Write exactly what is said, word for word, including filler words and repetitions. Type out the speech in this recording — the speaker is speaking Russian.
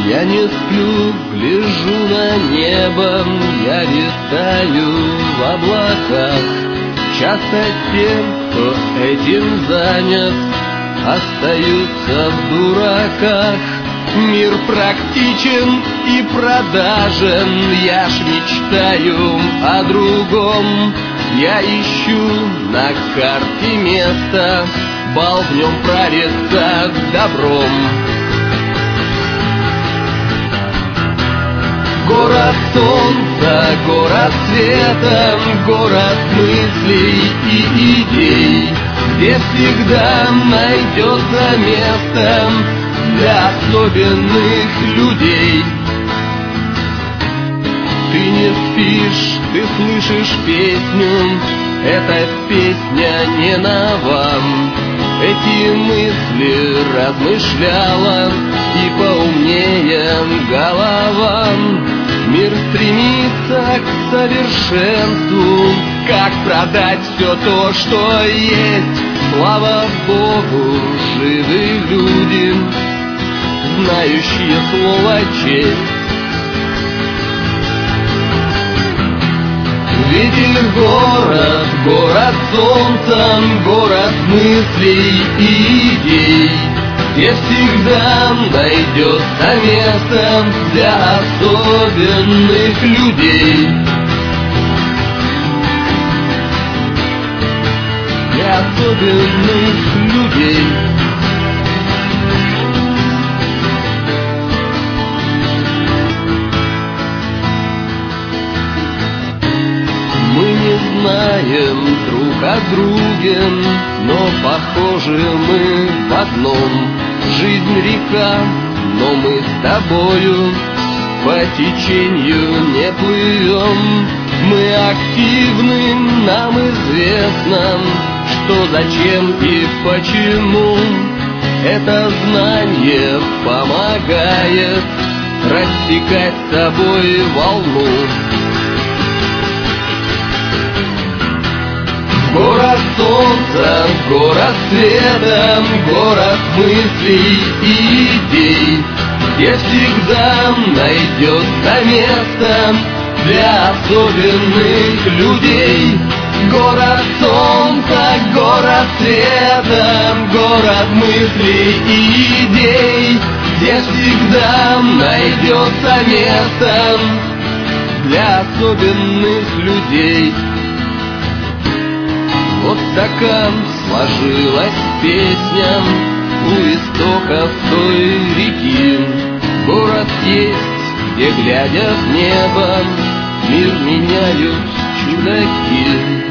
Я не сплю, гляжу на небо, я летаю в облаках. Часто те, кто этим занят, остаются в дураках. Мир практичен и продажен, я ж мечтаю о другом. Я ищу на карте место, бал в нем пролится добром. Город солнца, город света, город мыслей и идей, где всегда найдется место для особенных людей. Ты не спишь, ты слышишь песню, эта песня не нова. Эти мысли размышляла и поумнее голова. Мир стремится к совершенству, как продать все то, что есть. Слава Богу, живы люди, знающие слово честь. Видишь город, город солнца, город мыслей и идей, где всегда найдется место для особенных людей. Для особенных людей. Знаем друг о друге, но похожи мы в одном. Жизнь река, но мы с тобою по течению не плывем. Мы активны, нам известно, что, зачем и почему. Это знание помогает рассекать с собой волну. Город солнца, город света, город мыслей и идей, где всегда найдется место для особенных людей. Город солнца, город света, город мыслей и идей, где всегда найдется место для особенных людей. Вот такая сложилась песня у истоков той реки. Город есть, где, глядя в небо, мир меняют чудаки.